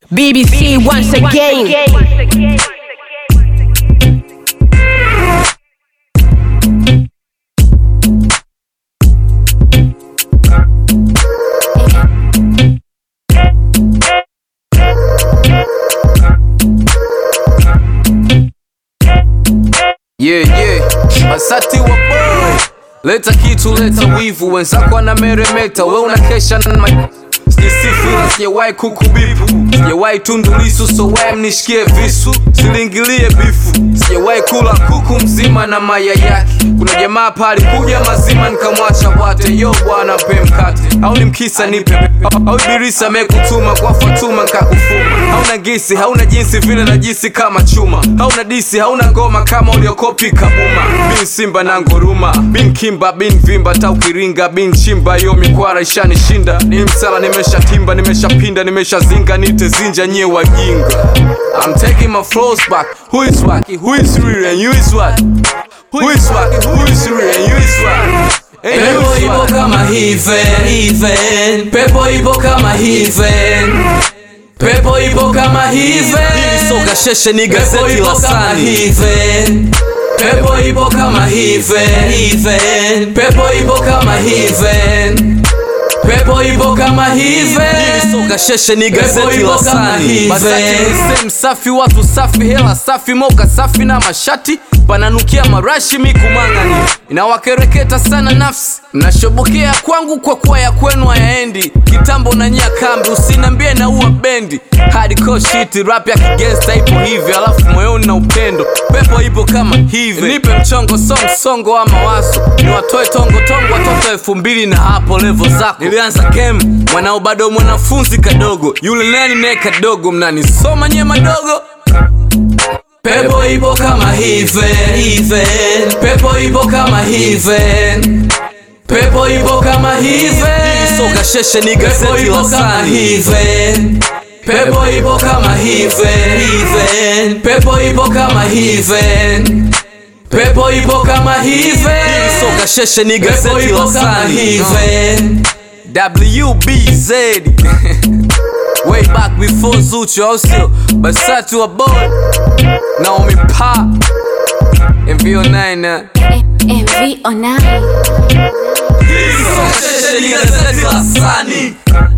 BBC once again. Asati wa boy, leta kitu, leta wivu, wenzako na meremeta, we unakesha na sijisifu ila sijawahi kukubipu, sijawahi tundulisu, so wae mnishikie visu, silingilie bifu, sijawahi kula kuku mzima na maya yake. Kuna jamaa pali kuja mazima nikamwacha wate, yo bwana mpe mkate, au ni mkisa nipe, au ibirisa mekutuma kwa Fatuma nkakufuma. Hauna gisi, hauna jinsi vile na jisi kama chuma, hauna disi, hauna ngoma kama uliokopi kabuma. Bin simba na ngoruma, bin kimba, bin vimba, taukiringa, bin chimba, yo mikwara ishani shinda. Ni msala nimesha timba, nimesha pinda, nimesha zinga, nite zinja nye wajinga. I'm taking my flows back. Who is wacky, who is real and you is what? Who is wacky, who is real and you is what? Pepo ipo kama hiven, pepo ipo kama hiven, pepo ipo kama hiven, soka sheshe ni gazeti la Sani. Pepo ipo kama hiven, pepo ipo kama hiven, pepo ipo kama hiven, soka sheshe ni gazeti la Sani. Masati safi, watu safi, hela safi, moka safi na mashati pananukia marashi mikumangani. Inawakereketa sana nafsi, mnashobokea kwangu kwa kuwa ya kwenu hayaendi. Kitambo na nyia kambi, usinambie na uwa bendi. Hardcore shit, rap ya kigangsta ipo hivi, alafu moyoni na upendo. Pepo ipo kama hivi, nipe mchongo songo wa mawazo, niwatoe tongo watoto 2000 na hapo level zako. Nilianza game, mwanao bado mwanafunzi kadogo, yule nani naye kadogo, mnanisoma nye madogo. Pepo ipo kama hiven, pepo ipo kama hiven, pepo ipo kama hiven, soka sheshe ni gazeti la Sani. Pepo ipo kama hiven, pepo ipo kama hiven, pepo ipo kama hiven, soka sheshe ni gazeti la Sani. WBZ way back before Zuchu, also Basati wa boy, Naomi Pa, MV09 MV09. soka sheshe ni gazeti la Sani.